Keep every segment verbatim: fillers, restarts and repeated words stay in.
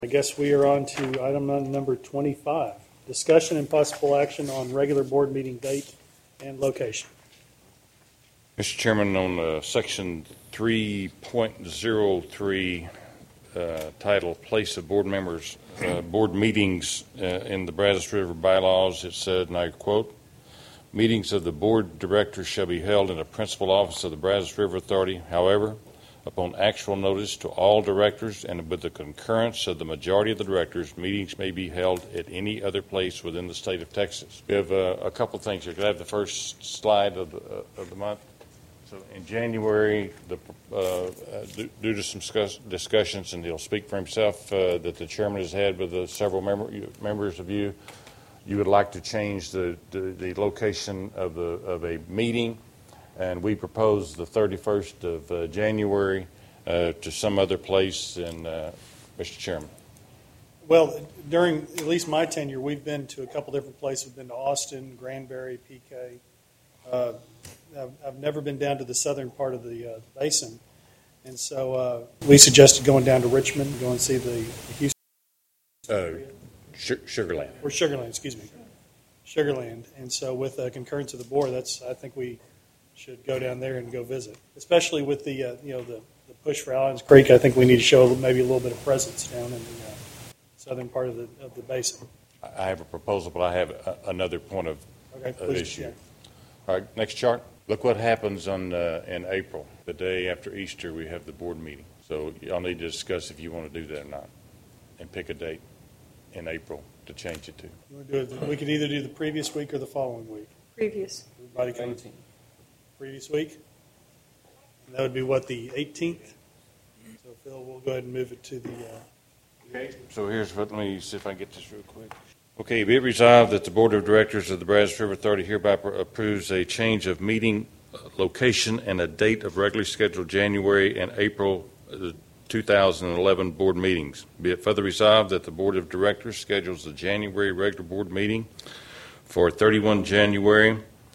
I guess we are on to item number twenty-five, discussion and possible action on regular board meeting date and location. Mister Chairman, on uh, section three point oh three, uh, titled Place of Board Members, uh, Board Meetings uh, in the Brazos River Bylaws, it said, and I quote, "Meetings of the Board Directors shall be held in the principal office of the Brazos River Authority. However, upon actual notice to all directors and with the concurrence of the majority of the directors, meetings may be held at any other place within the state of Texas." We have uh, a couple of things here. Could I have the first slide of the, uh, of the month? So in January, the, uh, due, due to some discuss, discussions, and he'll speak for himself, uh, that the chairman has had with uh, several member, members of you, you would like to change the, the, the location of, the, of a meeting. And we proposed the thirty-first of uh, January uh, to some other place. And uh, Mister Chairman. Well, during at least my tenure, we've been to a couple different places. We've been to Austin, Granbury, P K. Uh, I've, I've never been down to the southern part of the uh, basin. And so uh, we suggested going down to Richmond, go and see the, the Houston. Uh, Sugarland. Or Sugarland, excuse me. Sugarland. And so with uh, concurrence of the board, that's I think we should go down there and go visit, especially with the uh, you know the, the push for Allen's Creek. I think we need to show maybe a little bit of presence down in the uh, southern part of the of the basin. I have a proposal, but I have a, another point of, okay, of please, issue. Yeah. All right, next chart. Look what happens on uh, in April, the day after Easter. We have the board meeting, so y'all need to discuss if you want to do that or not, and pick a date in April to change it to. You want to do it? We could either do the previous week or the following week. Previous. Everybody come. Previous week. And that would be what, the eighteenth? So Phil, we'll go ahead and move it to the. Uh, okay. So here's what. Let me see if I can get this real quick. Okay. Be it resolved that the Board of Directors of the Brazos River Authority hereby approves a change of meeting location and a date of regularly scheduled January and April uh, two thousand eleven board meetings. Be it further resolved that the Board of Directors schedules the January regular board meeting for thirty-first of January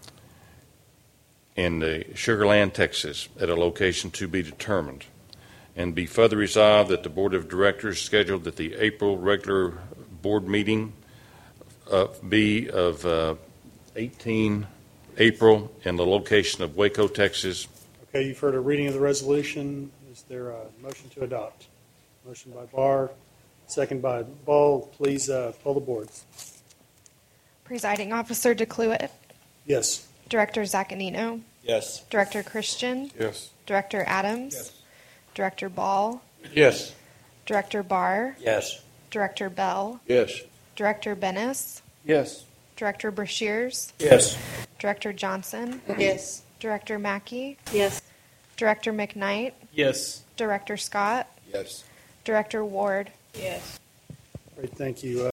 in the Sugarland, Texas, at a location to be determined. And be further resolved that the Board of Directors scheduled that the April regular board meeting uh, be of uh, eighteenth April in the location of Waco, Texas. okay, you've heard a reading of the resolution. Is there a motion to adopt? Motion by Barr, second by Ball. Please uh, pull the board. Presiding Officer DeCluitt. Yes. Director Zaccanino. Yes. Director Christian. Yes. Director Adams. Yes. Director Ball. Yes. Director Barr. Yes. Director Bell. Yes. Director Bennis. Yes. Director Brashears. Yes. Director Johnson. Yes. Director Mackey. Yes. Director McKnight. Yes. Director Scott. Yes. Director Ward. Yes. Great, thank you.